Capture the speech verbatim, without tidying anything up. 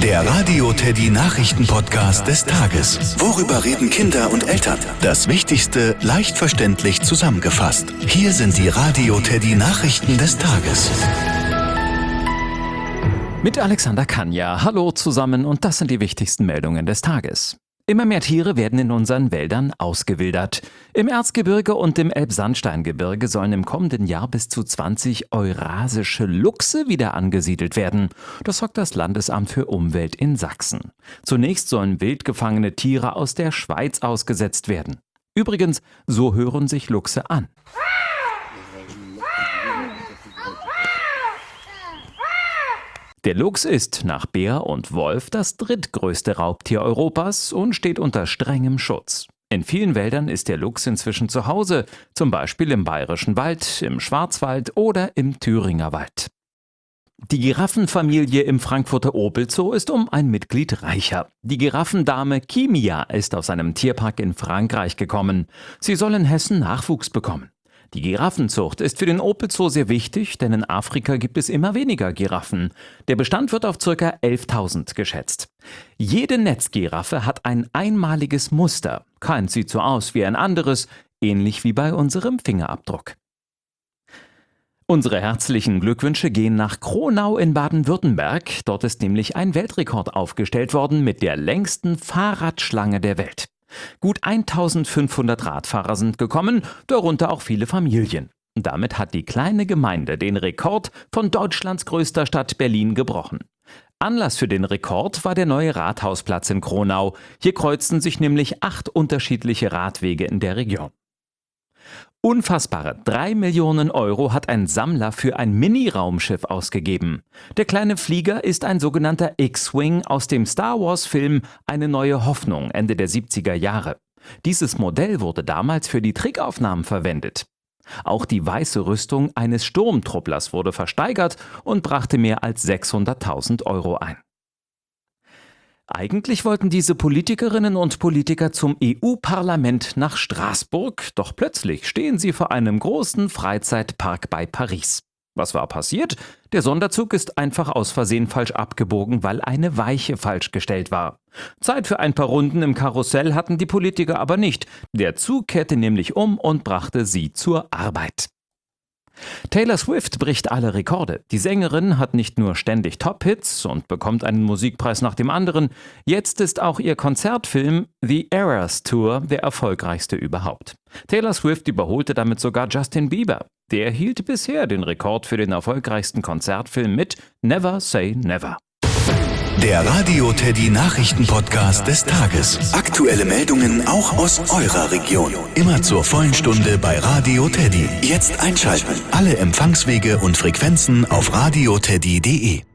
Der Radio Teddy Nachrichten-Podcast des Tages. Worüber reden Kinder und Eltern? Das Wichtigste leicht verständlich zusammengefasst. Hier sind die Radio Teddy Nachrichten des Tages. Mit Alexander Kanja. Hallo zusammen und das sind die wichtigsten Meldungen des Tages. Immer mehr Tiere werden in unseren Wäldern ausgewildert. Im Erzgebirge und im Elbsandsteingebirge sollen im kommenden Jahr bis zu zwanzig eurasische Luchse wieder angesiedelt werden. Das sagt das Landesamt für Umwelt in Sachsen. Zunächst sollen wild gefangene Tiere aus der Schweiz ausgesetzt werden. Übrigens, so hören sich Luchse an. Der Luchs ist nach Bär und Wolf das drittgrößte Raubtier Europas und steht unter strengem Schutz. In vielen Wäldern ist der Luchs inzwischen zu Hause, zum Beispiel im Bayerischen Wald, im Schwarzwald oder im Thüringer Wald. Die Giraffenfamilie im Frankfurter Opel-Zoo ist um ein Mitglied reicher. Die Giraffendame Kimia ist aus einem Tierpark in Frankreich gekommen. Sie soll in Hessen Nachwuchs bekommen. Die Giraffenzucht ist für den Opel-Zoo sehr wichtig, denn in Afrika gibt es immer weniger Giraffen. Der Bestand wird auf ca. elftausend geschätzt. Jede Netzgiraffe hat ein einmaliges Muster. Keins sieht so aus wie ein anderes, ähnlich wie bei unserem Fingerabdruck. Unsere herzlichen Glückwünsche gehen nach Kronau in Baden-Württemberg. Dort ist nämlich ein Weltrekord aufgestellt worden mit der längsten Fahrradschlange der Welt. Gut eintausendfünfhundert Radfahrer sind gekommen, darunter auch viele Familien. Damit hat die kleine Gemeinde den Rekord von Deutschlands größter Stadt Berlin gebrochen. Anlass für den Rekord war der neue Rathausplatz in Kronau. Hier kreuzten sich nämlich acht unterschiedliche Radwege in der Region. Unfassbare drei Millionen Euro hat ein Sammler für ein Mini-Raumschiff ausgegeben. Der kleine Flieger ist ein sogenannter X-Wing aus dem Star-Wars-Film Eine neue Hoffnung Ende der siebziger Jahre. Dieses Modell wurde damals für die Trickaufnahmen verwendet. Auch die weiße Rüstung eines Sturmtrupplers wurde versteigert und brachte mehr als sechshunderttausend Euro ein. Eigentlich wollten diese Politikerinnen und Politiker zum E U-Parlament nach Straßburg, doch plötzlich stehen sie vor einem großen Freizeitpark bei Paris. Was war passiert? Der Sonderzug ist einfach aus Versehen falsch abgebogen, weil eine Weiche falsch gestellt war. Zeit für ein paar Runden im Karussell hatten die Politiker aber nicht. Der Zug kehrte nämlich um und brachte sie zur Arbeit. Taylor Swift bricht alle Rekorde. Die Sängerin hat nicht nur ständig Top-Hits und bekommt einen Musikpreis nach dem anderen. Jetzt ist auch ihr Konzertfilm The Eras Tour der erfolgreichste überhaupt. Taylor Swift überholte damit sogar Justin Bieber. Der hielt bisher den Rekord für den erfolgreichsten Konzertfilm mit Never Say Never. Der Radio Teddy Nachrichten-Podcast des Tages. Aktuelle Meldungen auch aus eurer Region. Immer zur vollen Stunde bei Radio Teddy. Jetzt einschalten. Alle Empfangswege und Frequenzen auf radioteddy punkt de.